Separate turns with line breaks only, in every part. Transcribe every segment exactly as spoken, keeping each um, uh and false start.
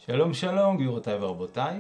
שלום שלום גבירותיי ורבותיי.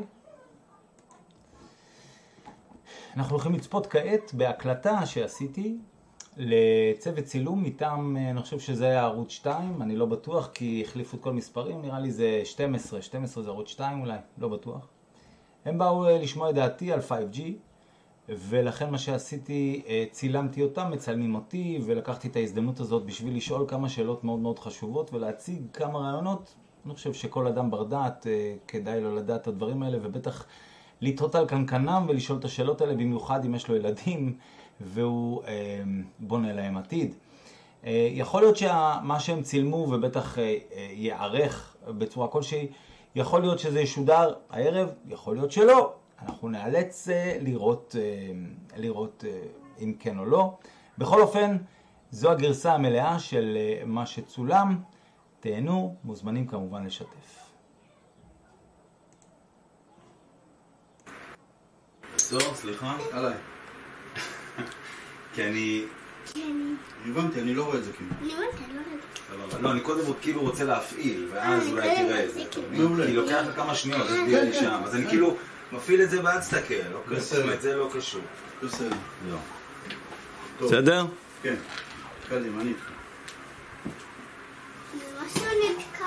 אנחנו הולכים לצפות כעת בהקלטה שעשיתי לצוות צילום מטעם, אני חושב שזה היה ערוץ שתיים, אני לא בטוח כי החליפו את כל מספרים, נראה לי זה שתים עשרה, שתים עשרה זה ערוץ שתיים אולי, לא בטוח. הם באו לשמוע את דעתי על פייב ג'י, ולכן מה שעשיתי, צילמתי אותם, מצלמים אותי, ולקחתי את ההזדמנות הזאת בשביל לשאול כמה שאלות מאוד מאוד חשובות ולהציג כמה רעיונות. אני חושב שכל אדם בר דעת כדאי לו לדעת את הדברים האלה, ובטח לתהות על קנקנם ולשאול את השאלות האלה, במיוחד אם יש לו ילדים והוא אה, בונה להם עתיד. אה, יכול להיות שמה שהם צילמו ובטח אה, אה, יערך בצורה כלשהי, יכול להיות שזה ישודר הערב, יכול להיות שלא. אנחנו נאלץ אה, לראות, אה, לראות אה, אם כן או לא. בכל אופן, זו הגרסה המלאה של אה, מה שצולם. תהנו, מוזמנים כמובן לשתף.
טוב, סליחה.
עליי.
כי אני...
אני הבנתי, אני לא רואה את זה כאילו.
אני הבנתי, אני לא רואה את זה.
לא, אני קודם כאילו רוצה להפעיל, ואז אולי תראה את זה.
מעולה.
כי לוקח כמה שניות, תסביר לי שם. אז אני כאילו מפעיל את זה ואז תסתכל. בסדר. זה לא קשור.
בסדר.
לא.
בסדר?
כן. קדימה, אני איתך.
זה משהו נתקע.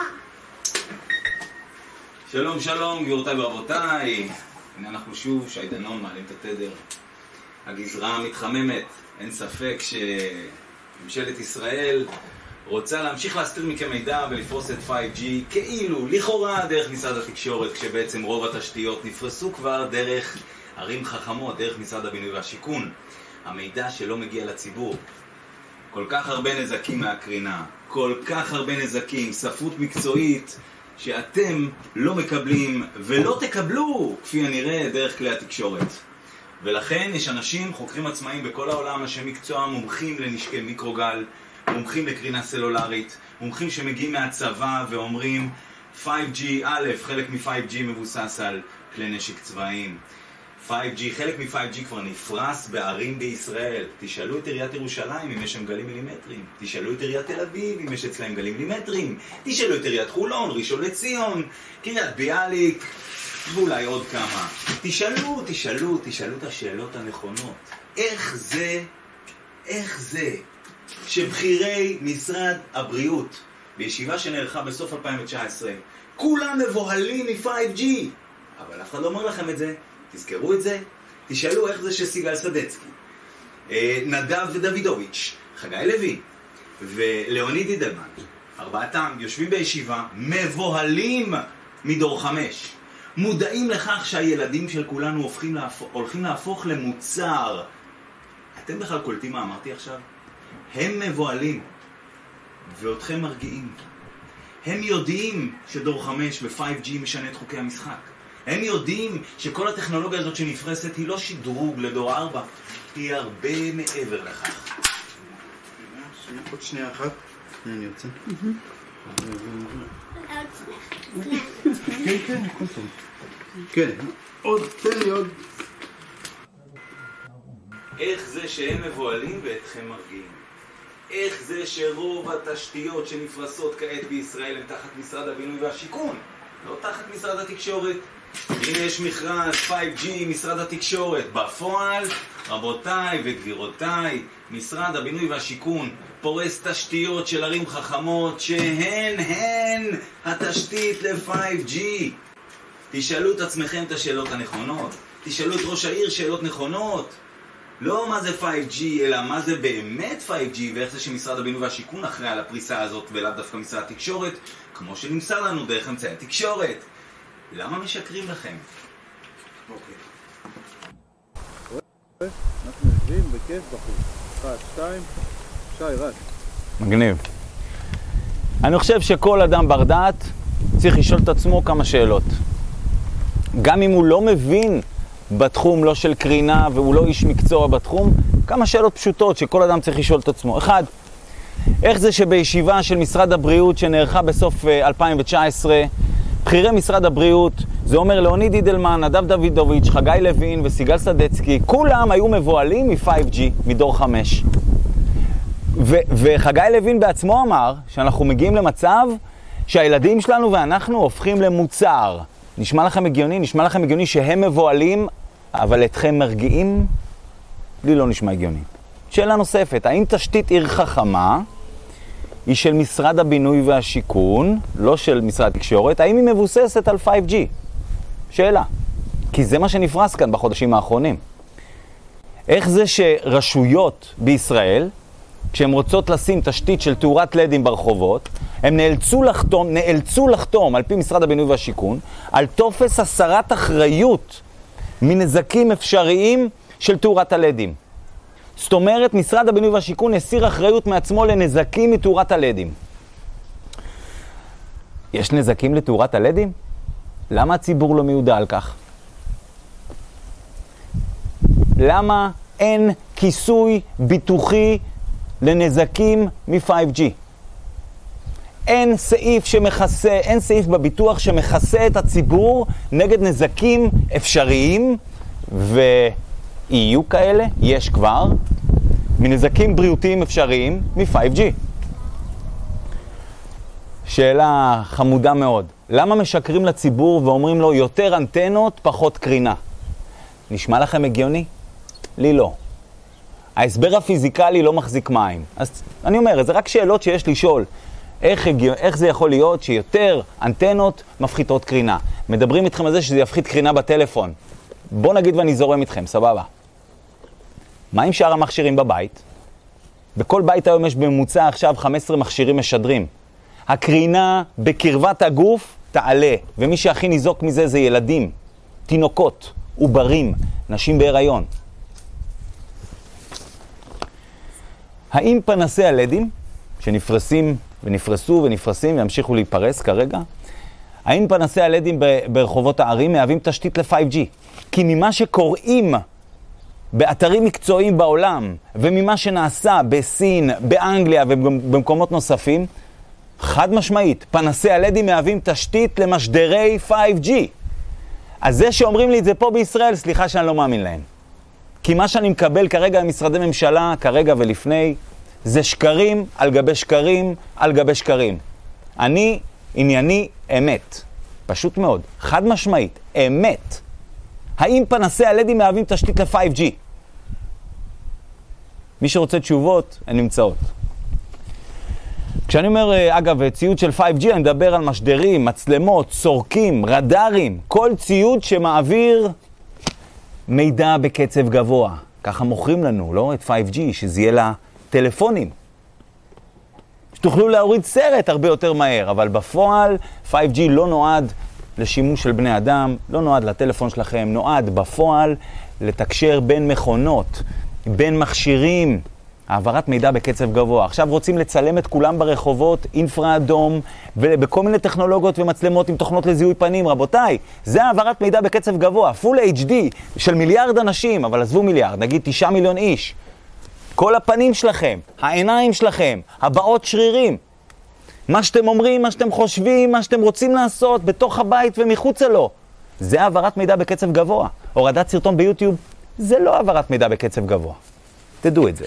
שלום שלום גבירותיי ורבותיי. הנה אנחנו שוב, שי דנון, מעלים את התדר. הגזרה מתחממת. אין ספק שממשלת ישראל רוצה להמשיך להסתיר מכם מידע ולפרוס את פייב ג'י כאילו, לכאורה דרך משרד התקשורת, כשבעצם רוב התשתיות נפרסו כבר דרך ערים חכמות, דרך משרד הבינוי והשיכון. המידע שלא מגיע לציבור. כל כך הרבה נזקים מהקרינה, כל כך הרבה נזקים, ספרות מקצועית שאתם לא מקבלים ולא תקבלו כפי הנראה דרך כלי התקשורת. ולכן יש אנשים, חוקרים עצמאיים בכל העולם, אנשי מקצוע, מומחים לנשקי מיקרוגל, מומחים לקרינה סלולרית, מומחים שמגיעים מהצבא ואומרים פייב ג'י, א', חלק מ-פייב ג'י מבוסס על כלי נשק צבאיים. פייב ג'י, חלק מ-פייב ג'י כבר נפרס בערים בישראל. תשאלו את עיריית ירושלים אם יש שם גלים מילימטרים. תשאלו את עיריית תל אביב אם יש אצלהם גלים מילימטרים. תשאלו את עיריית חולון, ראשון לציון, קריית ביאליק, ואולי עוד כמה. תשאלו, תשאלו, תשאלו את השאלות הנכונות. איך זה, איך זה, שבחירי משרד הבריאות, בישיבה שנערכה בסוף אלפיים תשע עשרה, כולם מבוהלים מ-פייב ג'י. אבל אף אחד לא אומר לכם את זה. תזכרו את זה. תשאלו איך זה שסיגל סדצקי, נדב ודוידוביץ', חגי לוין ולאוניד אידלמן, ארבעתם יושבים בישיבה, מבוהלים מדור חמש. מודעים לכך שהילדים של כולנו הופכים להפוך, הולכים להפוך למוצר. אתם בכלל קולטים מה אמרתי עכשיו? הם מבוהלים ואותכם מרגיעים. הם יודעים שדור חמש ב-פייב ג'י משנה את חוקי המשחק. הם יודעים שכל הטכנולוגיה הזאת שנפרסת היא לא שדרוג לדור ארבע, היא הרבה מעבר לכך.
עוד שנייה אחת. אני יוצא. כן, כן, הכל טוב. כן, עוד, תן לי עוד.
איך זה שהם מבוהלים ואתכם מרגיעים? איך זה שרוב התשתיות שנפרסות כעת בישראל הן תחת משרד הבינוי והשיכון, לא תחת משרד התקשורת? הנה יש מכרז פייב ג'י משרד התקשורת. בפועל, רבותיי וגבירותיי, משרד הבינוי והשיכון פורס תשתיות של ערים חכמות שהן הן התשתית ל-פייב ג'י. תשאלו את עצמכם את השאלות הנכונות. תשאלו את ראש העיר שאלות נכונות. לא מה זה פייב ג'י, אלא מה זה באמת פייב ג'י, ואיך זה שמשרד הבינוי והשיכון אחראי על הפריסה הזאת ולאו דווקא משרד התקשורת, כמו שנמסר לנו דרך אמצעי התקשורת. למה משקרים לכם?
אוקיי. אנחנו יושבים בכיף בחוץ. אחת, שתיים, שי, רץ.
מגניב. אני חושב שכל אדם בר דעת צריך לשאול את עצמו כמה שאלות. גם אם הוא לא מבין בתחום, לא של קרינה, והוא לא איש מקצוע בתחום, כמה שאלות פשוטות שכל אדם צריך לשאול את עצמו. אחד, איך זה שבישיבה של משרד הבריאות שנערכה בסוף אלפיים תשע עשרה, בחירי משרד הבריאות, זה אומר לאוניד אידלמן, נדב דוידוביץ', חגי לוין וסיגל סדצקי, כולם היו מבוהלים מ-פייב ג'י, מדור חמש. ו- וחגי לוין בעצמו אמר שאנחנו מגיעים למצב שהילדים שלנו ואנחנו הופכים למוצר. נשמע לכם הגיוני? נשמע לכם הגיוני שהם מבועלים, אבל אתכם מרגיעים? לי לא נשמע הגיוני. שאלה נוספת, האם תשתית עיר חכמה היא של משרד הבינוי והשיכון, לא של משרד התקשורת, האם היא מבוססת על פייב ג'י? שאלה. כי זה מה שנפרס כאן בחודשים האחרונים. איך זה שרשויות בישראל, כשהן רוצות לשים תשתית של תאורת לדים ברחובות, הם נאלצו לחתום, נאלצו לחתום על פי משרד הבינוי והשיכון, על טופס הסרת אחריות מנזקים אפשריים של תאורת הלדים. זאת אומרת, משרד הבינוי והשיכון הסיר אחריות מעצמו לנזקים מתאורת הלדים. יש נזקים לתאורת הלדים? למה הציבור לא מיודע על כך? למה אין כיסוי ביטוחי לנזקים מ-פייב ג'י? אין סעיף שמכסה, אין סעיף בביטוח שמכסה את הציבור נגד נזקים אפשריים, ויהיו כאלה, יש כבר, מנזקים בריאותיים אפשריים מ-פייב ג'י. שאלה חמודה מאוד. למה משקרים לציבור ואומרים לו יותר אנטנות, פחות קרינה? נשמע לכם הגיוני? לי לא. ההסבר הפיזיקלי לא מחזיק מים. אז אני אומר, זה רק שאלות שיש לשאול. איך, איך זה יכול להיות שיותר אנטנות מפחיתות קרינה? מדברים איתכם על זה שזה יפחית קרינה בטלפון. בוא נגיד ואני זורם איתכם, סבבה. מה עם שאר המכשירים בבית? בכל בית היום יש בממוצע עכשיו חמישה עשר מכשירים משדרים. הקרינה בקרבת הגוף תעלה, ומי שהכי ניזוק מזה זה ילדים, תינוקות, עוברים, נשים בהיריון. האם פנסי הלדים, שנפרסים ונפרסו ונפרסים וימשיכו להיפרס כרגע, האם פנסי הלדים ברחובות הערים מהווים תשתית ל-פייב ג'י? כי ממה שקוראים באתרים מקצועיים בעולם, וממה שנעשה בסין, באנגליה ובמקומות נוספים, חד משמעית, פנסי הלדים מהווים תשתית למשדרי פייב ג'י. אז זה שאומרים לי את זה פה בישראל, סליחה שאני לא מאמין להם. כי מה שאני מקבל כרגע ממשרדי ממשלה, כרגע ולפני, זה שקרים על גבי שקרים על גבי שקרים. אני ענייני אמת. פשוט מאוד, חד משמעית, אמת. האם פנסי הלדים מהווים תשתית ל-פייב ג'י? מי שרוצה תשובות, הן נמצאות. כשאני אומר, אגב, ציוד של פייב ג'י, אני מדבר על משדרים, מצלמות, סורקים, רדארים, כל ציוד שמעביר מידע בקצב גבוה. ככה מוכרים לנו, לא? את פייב ג'י, שזה יהיה לטלפונים. שתוכלו להוריד סרט הרבה יותר מהר, אבל בפועל פייב ג'י לא נועד לשימוש של בני אדם, לא נועד לטלפון שלכם, נועד בפועל לתקשר בין מכונות, בין מכשירים, העברת מידע בקצב גבוה. עכשיו רוצים לצלם את כולם ברחובות, אינפרה אדום, ובכל מיני טכנולוגיות ומצלמות עם תוכנות לזיהוי פנים. רבותיי, זה העברת מידע בקצב גבוה, פול אייץ' די של מיליארד אנשים, אבל עזבו מיליארד, נגיד תשעה מיליון איש. כל הפנים שלכם, העיניים שלכם, הבעות שרירים. מה שאתם אומרים, מה שאתם חושבים, מה שאתם רוצים לעשות בתוך הבית ומחוצה לו. זה העברת מידע בקצב גבוה. הורדת סרטון ביוטיוב, זה לא העברת מידע בקצב גבוה. תדעו את זה.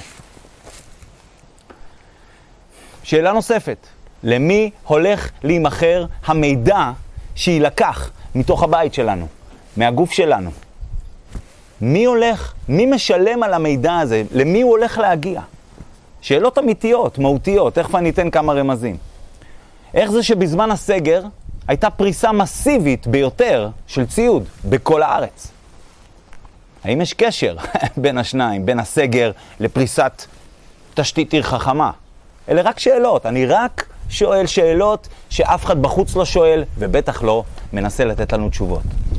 שאלה נוספת, למי הולך להימחר המידע שילקח מתוך הבית שלנו, מהגוף שלנו? מי הולך, מי משלם על המידע הזה? למי הוא הולך להגיע? שאלות אמיתיות, מהותיות, תכף אני אתן כמה רמזים. איך זה שבזמן הסגר הייתה פריסה מסיבית ביותר של ציוד בכל הארץ? האם יש קשר בין השניים, בין הסגר לפריסת תשתית עיר חכמה? אלה רק שאלות, אני רק שואל שאלות שאף אחד בחוץ לא שואל, ובטח לא מנסה לתת לנו תשובות.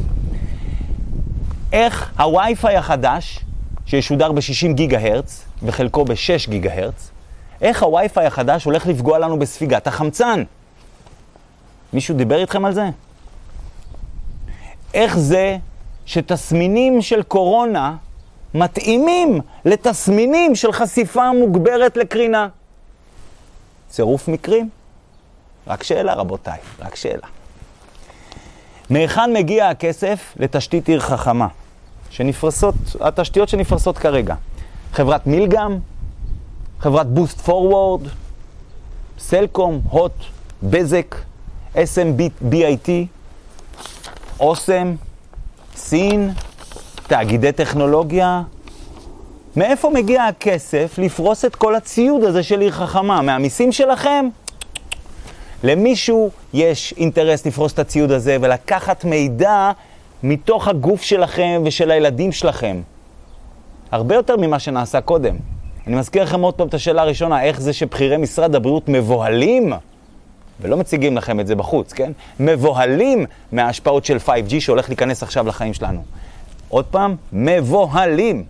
איך הווי-פיי החדש, שישודר ב-שישים גיגה הרץ, וחלקו ב-שש גיגה הרץ, איך הווי-פיי החדש הולך לפגוע לנו בספיגת החמצן? מישהו דיבר איתכם על זה? איך זה שתסמינים של קורונה מתאימים לתסמינים של חשיפה מוגברת לקרינה? צירוף מקרים? רק שאלה רבותיי, רק שאלה. מהיכן מגיע הכסף לתשתית עיר חכמה? שנפרסות, התשתיות שנפרסות כרגע. חברת מילגם, חברת בוסט פורוורד, סלקום, הוט, בזק. אס אם בי איי טי, אוסם, סין, תאגידי טכנולוגיה. מאיפה מגיע הכסף לפרוס את כל הציוד הזה של עיר חכמה? מהמיסים שלכם? למישהו יש אינטרס לפרוס את הציוד הזה ולקחת מידע מתוך הגוף שלכם ושל הילדים שלכם. הרבה יותר ממה שנעשה קודם. אני מזכיר לכם עוד פעם את השאלה הראשונה, איך זה שבחירי משרד הבריאות מבוהלים, ולא מציגים לכם את זה בחוץ, כן? מבוהלים מההשפעות של פייב ג'י שהולך להיכנס עכשיו לחיים שלנו. עוד פעם, מבוהלים.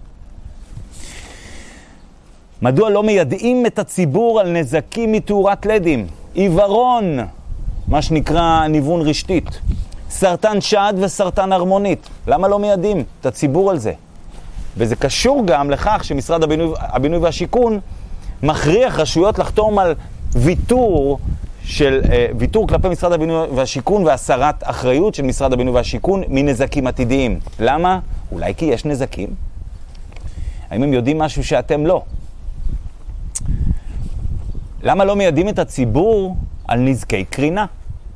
מדוע לא מיידעים את הציבור על נזקים מתאורת לדים? עיוורון, מה שנקרא ניוון רשתית. סרטן שד וסרטן הרמונית. למה לא מיידעים את הציבור על זה? וזה קשור גם לכך שמשרד הבינוי, הבינוי והשיכון מכריח רשויות לחתום על ויתור של אה, ויתור כלפי משרד הבינוי והשיכון והסרת אחריות של משרד הבינוי והשיכון מנזקים עתידיים. למה? אולי כי יש נזקים? האם הם יודעים משהו שאתם לא? למה לא מיידעים את הציבור על נזקי קרינה?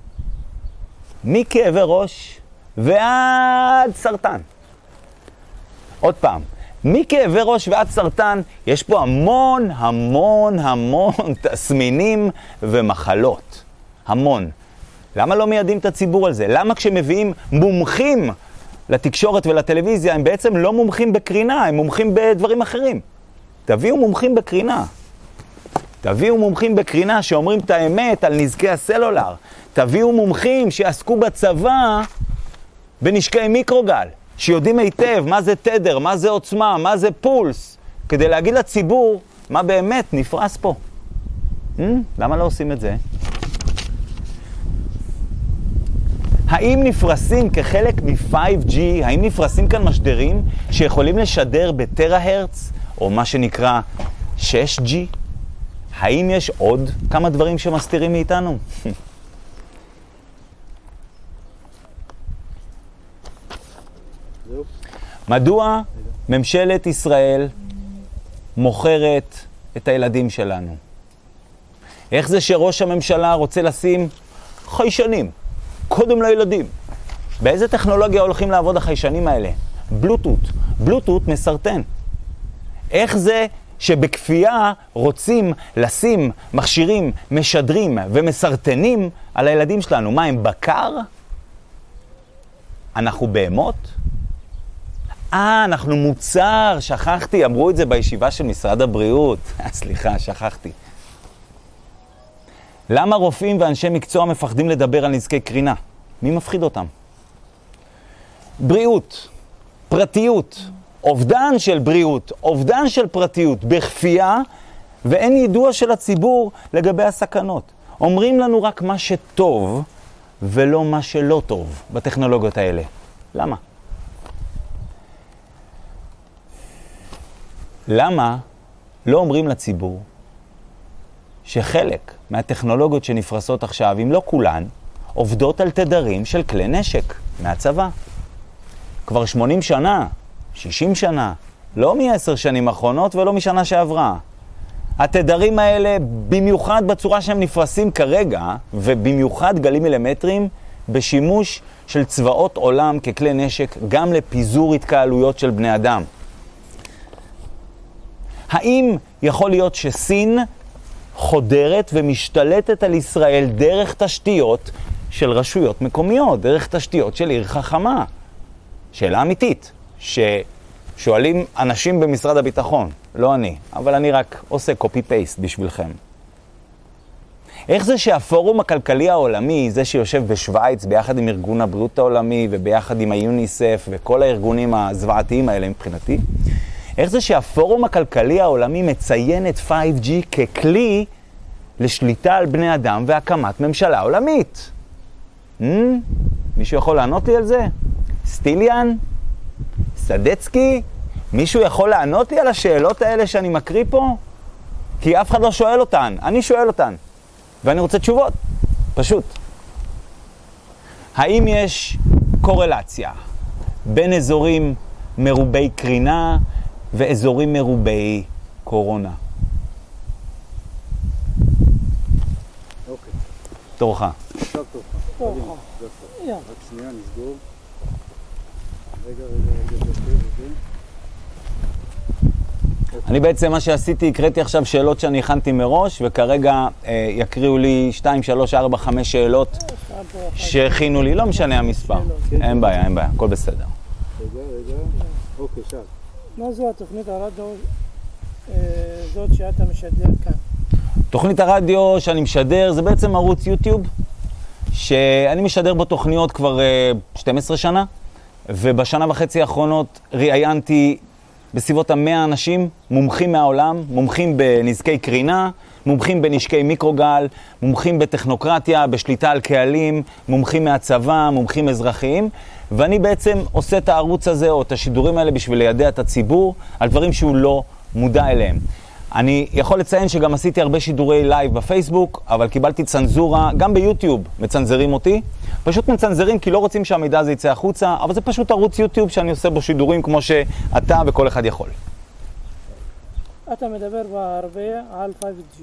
מכאבי ראש ועד סרטן. עוד פעם, מכאבי ראש ועד סרטן, יש פה המון, המון, המון תסמינים ומחלות. המון. למה לא מיידעים את הציבור על זה? למה כשמביאים מומחים לתקשורת ולטלוויזיה, הם בעצם לא מומחים בקרינה, הם מומחים בדברים אחרים? תביאו מומחים בקרינה. תביאו מומחים בקרינה שאומרים את האמת על נזקי הסלולר. תביאו מומחים שיעסקו בצבא בנשקי מיקרוגל, שיודעים היטב מה זה תדר, מה זה עוצמה, מה זה פולס, כדי להגיד לציבור מה באמת נפרס פה. Hmm? למה לא עושים את זה? האם נפרסים כחלק מ-פייב ג'י, האם נפרסים כאן משדרים שיכולים לשדר בטרה-הרץ, או מה שנקרא שש ג'י? האם יש עוד כמה דברים שמסתירים מאיתנו? מדוע ממשלת ישראל מוכרת את הילדים שלנו? איך זה שראש הממשלה רוצה לשים חיישנים קודם לילדים? באיזה טכנולוגיה הולכים לעבוד החיישנים האלה? בלוטות. בלוטות מסרטן. איך זה שבכפייה רוצים לשים מכשירים משדרים ומסרטנים על הילדים שלנו? מה, הם בקר? אנחנו בהמות? אה, אנחנו מוצר, שכחתי, אמרו את זה בישיבה של משרד הבריאות. סליחה, שכחתי. למה רופאים ואנשי מקצוע מפחדים לדבר על נזקי קרינה? מי מפחיד אותם? בריאות, פרטיות, אובדן של בריאות, אובדן של פרטיות, בכפייה, ואין ידוע של הציבור לגבי הסכנות. אומרים לנו רק מה שטוב, ולא מה שלא טוב בטכנולוגיות האלה. למה? למה לא אומרים לציבור שחלק מהטכנולוגיות שנפרסות עכשיו, אם לא כולן, עובדות על תדרים של כלי נשק מהצבא? כבר שמונים שנה, שישים שנה, לא מ-עשר שנים האחרונות ולא משנה שעברה. התדרים האלה, במיוחד בצורה שהם נפרסים כרגע, ובמיוחד גלים מילימטרים, בשימוש של צבאות עולם ככלי נשק, גם לפיזור התקהלויות של בני אדם. האם יכול להיות שסין חודרת ומשתלטת על ישראל דרך תשתיות של רשויות מקומיות, דרך תשתיות של עיר חכמה? שאלה אמיתית, ששואלים אנשים במשרד הביטחון, לא אני, אבל אני רק עושה קופי-פייסט בשבילכם. איך זה שהפורום הכלכלי העולמי, זה שיושב בשוויץ ביחד עם ארגון הבריאות העולמי וביחד עם היוניסף וכל הארגונים הזוועתיים האלה מבחינתי, איך זה שהפורום הכלכלי העולמי מציין את פייב ג'י ככלי לשליטה על בני אדם והקמת ממשלה עולמית? Hmm? מישהו יכול לענות לי על זה? סטיליאן? סדצקי? מישהו יכול לענות לי על השאלות האלה שאני מקריא פה? כי אף אחד לא שואל אותן, אני שואל אותן. ואני רוצה תשובות, פשוט. האם יש קורלציה בין אזורים מרובי קרינה ואזורים מרובי קורונה?
אוקיי.
תורך.
עכשיו תורך. קדימה, זה יפה. רק שנייה, נסגור. רגע, רגע, רגע, רגע.
אני בעצם מה שעשיתי, הקראתי עכשיו שאלות שאני הכנתי מראש, וכרגע אה, יקריאו לי שתיים, שלוש, ארבע, חמש שאלות שהכינו לי, לא משנה המספר. אין בעיה, אין בעיה, הכל בסדר.
רגע, רגע. אוקיי, שאל.
מה זו התוכנית הרדיו זאת שאתה משדר כאן?
תוכנית הרדיו שאני משדר זה בעצם ערוץ יוטיוב, שאני משדר בו תוכניות כבר שתים עשרה שנה, ובשנה וחצי האחרונות ראיינתי בסביבות המאה אנשים, מומחים מהעולם, מומחים בנזקי קרינה, מומחים בנשקי מיקרוגל, מומחים בטכנוקרטיה, בשליטה על קהלים, מומחים מהצבא, מומחים אזרחיים, ואני בעצם עושה את הערוץ הזה או את השידורים האלה בשביל לידע את הציבור על דברים שהוא לא מודע אליהם. אני יכול לציין שגם עשיתי הרבה שידורי לייב בפייסבוק, אבל קיבלתי צנזורה, גם ביוטיוב מצנזרים אותי. פשוט מצנזרים כי לא רוצים שהמידע הזה יצא החוצה, אבל זה פשוט ערוץ יוטיוב שאני עושה בו שידורים כמו שאתה וכל אחד יכול.
אתה מדבר בהרבה על פייב ג'י.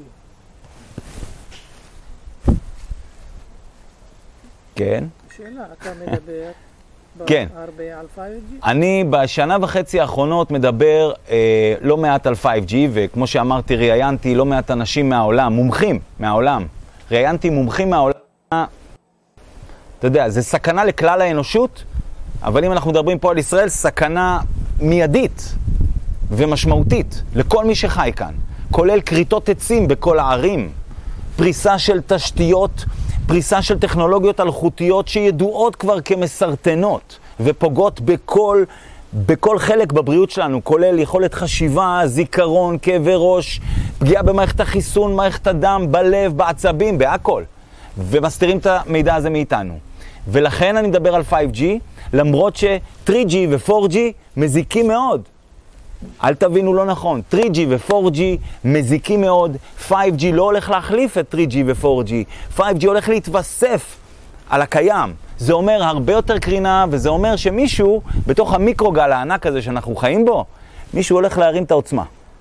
כן.
שאלה, אתה מדבר
כן.
בהרבה על פייב ג'י?
אני בשנה וחצי האחרונות מדבר אה, לא מעט על פייב ג'י, וכמו שאמרתי, ראיינתי לא מעט אנשים מהעולם, מומחים מהעולם. ראיינתי מומחים מהעולם, אתה יודע, זה סכנה לכלל האנושות, אבל אם אנחנו מדברים פה על ישראל, סכנה מיידית ומשמעותית לכל מי שחי כאן, כולל כריתות עצים בכל הערים, פריסה של תשתיות, פריסה של טכנולוגיות אלחוטיות שידועות כבר כמסרטנות ופוגעות בכל, בכל חלק בבריאות שלנו, כולל יכולת חשיבה, זיכרון, כאבי ראש, פגיעה במערכת החיסון, מערכת הדם, בלב, בעצבים, בהכל. ומסתירים את המידע הזה מאיתנו. ולכן אני מדבר על פייב ג'י, למרות ש-תרי ג'י ו-פור ג'י מזיקים מאוד. אל תבינו לא נכון, תרי ג'י ו-פור ג'י מזיקים מאוד, פייב ג'י לא הולך להחליף את תרי ג'י ו-פור ג'י, פייב ג'י הולך להתווסף על הקיים. זה אומר הרבה יותר קרינה, וזה אומר שמישהו, בתוך המיקרוגל הענק הזה שאנחנו חיים בו, מישהו הולך להרים את העוצמה.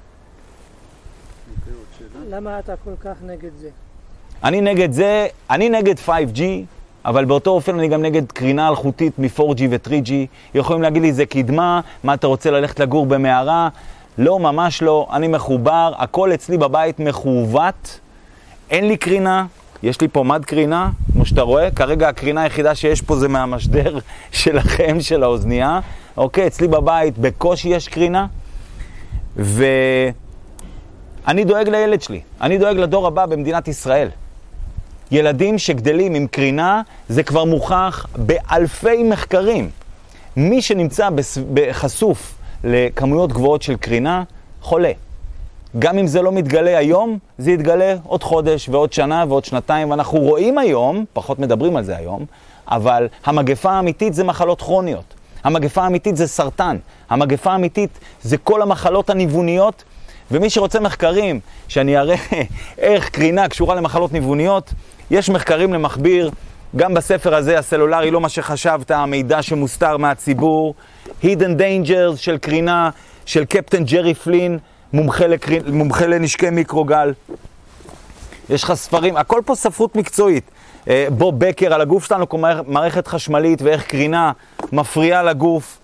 למה אתה כל כך נגד זה?
אני נגד זה, אני נגד פייב ג'י, אבל באותו אופן אני גם נגד קרינה אלחוטית מ-פור ג'י ו-תרי ג'י. יכולים להגיד לי, זה קדמה, מה אתה רוצה ללכת לגור במערה? לא, ממש לא, אני מחובר, הכל אצלי בבית מחוות, אין לי קרינה, יש לי פה מד קרינה, כמו שאתה רואה, כרגע הקרינה היחידה שיש פה זה מהמשדר שלכם, של האוזנייה, אוקיי, אצלי בבית בקושי יש קרינה, ואני דואג לילד שלי, אני דואג לדור הבא במדינת ישראל. ילדים שגדלים עם קרינה, זה כבר מוכח באלפי מחקרים. מי שנמצא בחשוף לכמויות גבוהות של קרינה, חולה. גם אם זה לא מתגלה היום, זה יתגלה עוד חודש ועוד שנה ועוד שנתיים, ואנחנו רואים היום, פחות מדברים על זה היום, אבל המגפה האמיתית זה מחלות כרוניות. המגפה האמיתית זה סרטן. המגפה האמיתית זה כל המחלות הניווניות, ומי שרוצה מחקרים, שאני אראה איך קרינה קשורה למחלות ניווניות, יש מחקרים למכביר, גם בספר הזה, הסלולרי, לא מה שחשבת, המידע שמוסתר מהציבור, Hidden Dangers של קרינה, של קפטן ג'רי פלין, מומחה, לקרין, מומחה לנשקי מיקרוגל. יש לך ספרים, הכל פה ספרות מקצועית. בוב בקר על הגוף שלנו, כמו מערכת חשמלית ואיך קרינה מפריעה לגוף.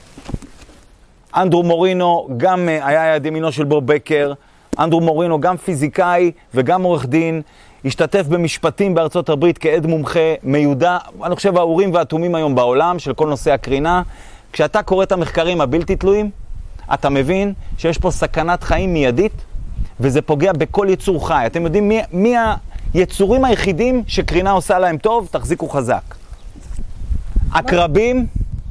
אנדרו מורינו, גם היה יד ימינו של בוב בקר. אנדרו מורינו, גם פיזיקאי וגם עורך דין, השתתף במשפטים בארצות הברית כעד מומחה מיודע, אני חושב האורים והתומים היום בעולם של כל נושא הקרינה. כשאתה קורא את המחקרים הבלתי תלויים, אתה מבין שיש פה סכנת חיים מיידית, וזה פוגע בכל יצור חי. אתם יודעים מי, מי היצורים היחידים שקרינה עושה להם טוב? תחזיקו חזק. עקרבים,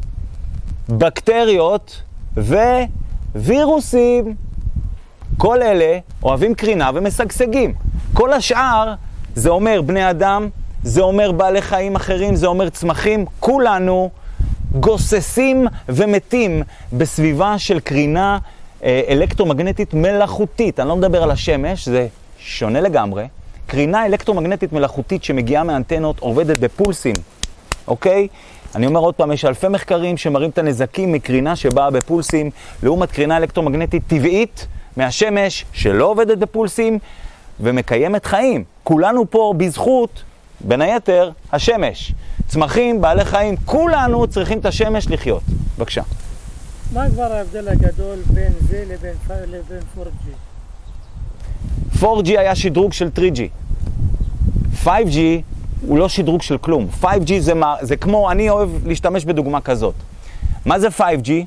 בקטריות ווירוסים. כל אלה אוהבים קרינה ומשגשגים. כל השאר, זה אומר בני אדם, זה אומר בעלי חיים אחרים, זה אומר צמחים, כולנו גוססים ומתים בסביבה של קרינה אה, אלקטרומגנטית מלאכותית. אני לא מדבר על השמש, זה שונה לגמרי. קרינה אלקטרומגנטית מלאכותית שמגיעה מאנטנות עובדת בפולסים, אוקיי? אני אומר עוד פעם, יש אלפי מחקרים שמראים את הנזקים מקרינה שבאה בפולסים, לעומת קרינה אלקטרומגנטית טבעית מהשמש שלא עובדת בפולסים ומקיימת חיים. כולנו פה בזכות בין היתר, השמש. צמחים, בעלי חיים, כולנו צריכים את השמש לחיות. בבקשה.
מה כבר ההבדל הגדול בין זה לבין, לבין פור ג'י?
פור ג'י היה שדרוג של תרי ג'י. פייב ג'י הוא לא שדרוג של כלום. פייב ג'י זה, מה, זה כמו, אני אוהב להשתמש בדוגמה כזאת. מה זה פייב ג'י?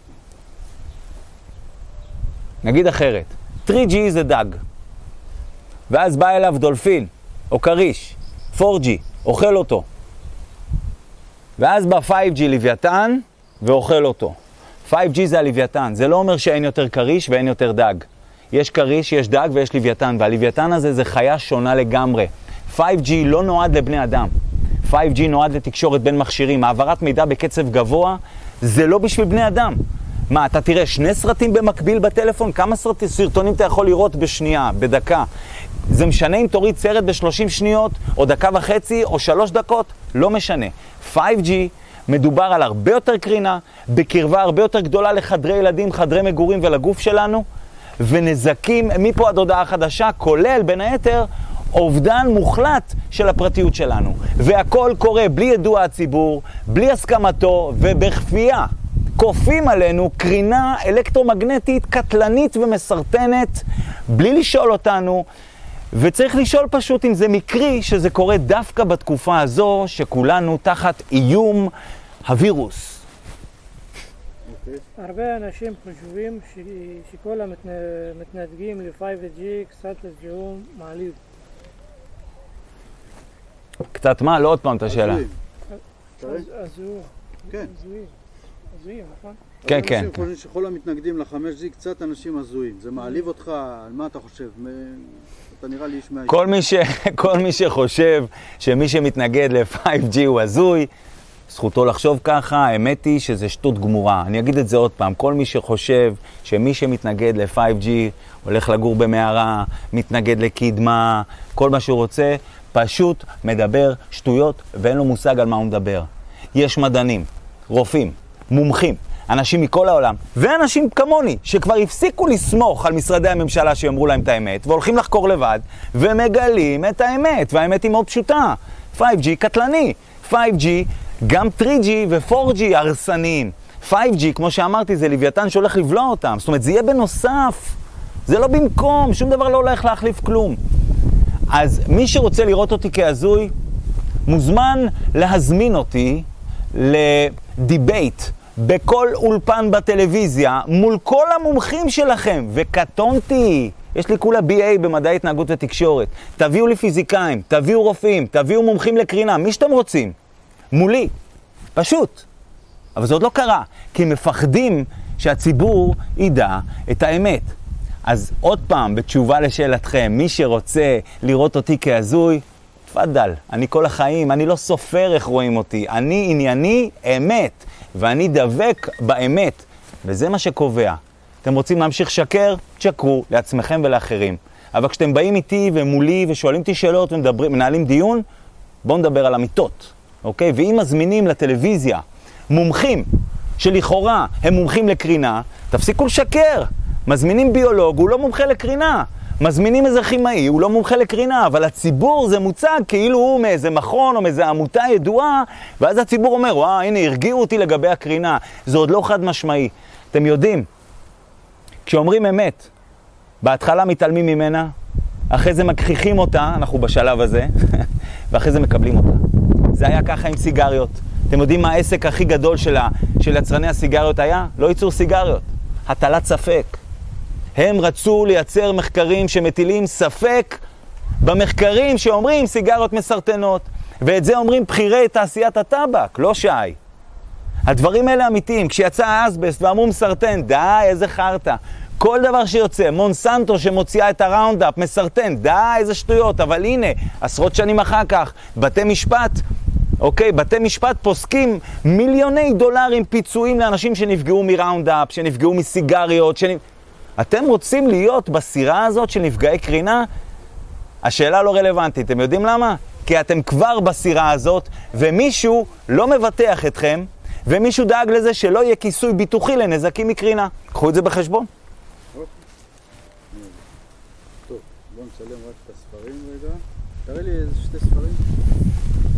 נגיד אחרת. תרי ג'י זה דג. ואז בא אליו דולפין, או קריש, פור ג'י, אוכל אותו. ואז בא פייב ג'י לוויתן, ואוכל אותו. פייב ג'י זה הלוויתן. זה לא אומר שאין יותר קריש ואין יותר דג. יש קריש, יש דג ויש לוויתן, והלוויתן הזה זה חיה שונה לגמרי. פייב ג'י לא נועד לבני אדם. פייב ג'י נועד לתקשורת בין מכשירים. העברת מידע בקצב גבוה זה לא בשביל בני אדם. מה, אתה תראה שני סרטים במקביל בטלפון? כמה סרטים, סרטונים אתה יכול לראות בשנייה, בדקה? זה משנה אם תוריד סרט ב-שלושים שניות, או דקה וחצי, או שלוש דקות? לא משנה. פייב ג'י מדובר על הרבה יותר קרינה, בקרבה הרבה יותר גדולה לחדרי ילדים, חדרי מגורים ולגוף שלנו, ונזקים מפה עד הודעה חדשה, כולל בין היתר אובדן מוחלט של הפרטיות שלנו. והכל קורה בלי ידוע הציבור, בלי הסכמתו ובכפייה. כופים עלינו קרינה אלקטרומגנטית קטלנית ומסרטנת, בלי לשאול אותנו, וצריך לשאול פשוט אם זה מקרי שזה קורה דווקא בתקופה הזו שכולנו תחת איום הווירוס.
הרבה אנשים חושבים ש... שכל המתנדגים ל-פייב ג'י קצת זיהום מעליב.
קצת מה? לא עוד פעם את השאלה.
הזויים.
כן.
הזויים, נכון?
כן, כן.
אנשים חושבים שכל המתנגדים ל-חמש ג'י קצת אנשים הזויים. זה מעליב אותך, על מה אתה חושב? אתה נראה לי איש מהאיש.
כל מי ש... כל מי שחושב שמי שמתנגד ל-פייב ג'י הוא הזוי, זכותו לחשוב ככה, האמת היא שזה שטות גמורה. אני אגיד את זה עוד פעם, כל מי שחושב שמי שמתנגד ל-פייב ג'י הולך לגור במערה, מתנגד לקדמה, כל מה שהוא רוצה, פשוט מדבר שטויות ואין לו מושג על מה הוא מדבר. יש מדענים, רופאים, מומחים, אנשים מכל העולם, ואנשים כמוני, שכבר הפסיקו לסמוך על משרדי הממשלה שיאמרו להם את האמת, והולכים לחקור לבד, ומגלים את האמת, והאמת היא מאוד פשוטה. פייב ג'י קטלני. פייב ג'י, גם תרי ג'י ו-פור ג'י הרסניים. פייב ג'י, כמו שאמרתי, זה לוויתן שהולך לבלוע אותם. זאת אומרת, זה יהיה בנוסף. זה לא במקום, שום דבר לא הולך להחליף כלום. אז מי שרוצה לראות אותי כהזוי, מוזמן להזמין אותי לדיבייט בכל אולפן בטלוויזיה מול כל המומחים שלכם. וקטונתי, יש לי כולה בי איי במדעי התנהגות ותקשורת. תביאו לי פיזיקאים, תביאו רופאים, תביאו מומחים לקרינה, מי שאתם רוצים. מולי. פשוט. אבל זה עוד לא קרה, כי מפחדים שהציבור ידע את האמת. אז עוד פעם, בתשובה לשאלתכם, מי שרוצה לראות אותי כהזוי, תפדל, אני כל החיים, אני לא סופר איך רואים אותי, אני ענייני אמת, ואני דבק באמת, וזה מה שקובע. אתם רוצים להמשיך שקר? תשקרו לעצמכם ולאחרים. אבל כשאתם באים איתי ומולי ושואלים אותי שאלות ומנהלים דיון, בואו נדבר על אמיתות, אוקיי? ואם מזמינים לטלוויזיה מומחים שלכאורה הם מומחים לקרינה, תפסיקו לשקר. מזמינים ביולוג, הוא לא מומחה לקרינה. מזמינים איזה כימאי, הוא לא מומחה לקרינה, אבל הציבור זה מוצג כאילו הוא מאיזה מכון או מאיזה עמותה ידועה, ואז הציבור אומר, וואה, הנה, הרגיעו אותי לגבי הקרינה. זה עוד לא חד משמעי. אתם יודעים, כשאומרים אמת, בהתחלה מתעלמים ממנה, אחרי זה מכחיכים אותה, אנחנו בשלב הזה, ואחרי זה מקבלים אותה. זה היה ככה עם סיגריות. אתם יודעים מה העסק הכי גדול של, ה, של יצרני הסיגריות היה? לא ייצור סיגריות, הטלת ספק. הם רצו לייצר מחקרים שמטילים ספק במחקרים שאומרים סיגריות מסרטנות. ואת זה אומרים בחירי תעשיית הטבק, לא שי. הדברים האלה אמיתיים. כשיצא האסבסט ואמרו מסרטן, די, איזה חרטה. כל דבר שיוצא, מונסנטו שמוציאה את הראונדאפ, מסרטן, די, איזה שטויות. אבל הנה, עשרות שנים אחר כך, בתי משפט, אוקיי, בתי משפט פוסקים מיליוני דולרים פיצויים לאנשים שנפגעו מראונדאפ, שנפגעו מסיגריות, שנפ... אתם רוצים להיות בסירה הזאת של נפגעי קרינה? השאלה לא רלוונטית. אתם יודעים למה? כי אתם כבר בסירה הזאת, ומישהו לא מבטח אתכם, ומישהו דאג לזה שלא יהיה כיסוי ביטוחי לנזקים מקרינה. קחו את זה בחשבון.
טוב, בואו נצלם רק את הספרים רגע. תראה לי איזה שתי ספרים.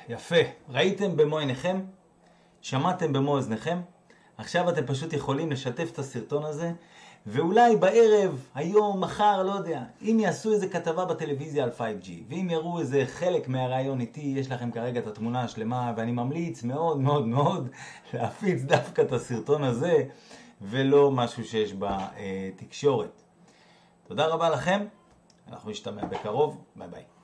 יפה. ראיתם במו עיניכם? שמעתם במו אוזניכם? עכשיו אתם פשוט יכולים לשתף את הסרטון הזה, ואולי בערב, היום, מחר, לא יודע, אם יעשו איזה כתבה בטלוויזיה על פייב ג'י, ואם יראו איזה חלק מהרעיון איתי, יש לכם כרגע את התמונה השלמה, ואני ממליץ מאוד מאוד מאוד להפיץ דווקא את הסרטון הזה, ולא משהו שיש בתקשורת. תודה רבה לכם, אנחנו נשתמע בקרוב, ביי ביי.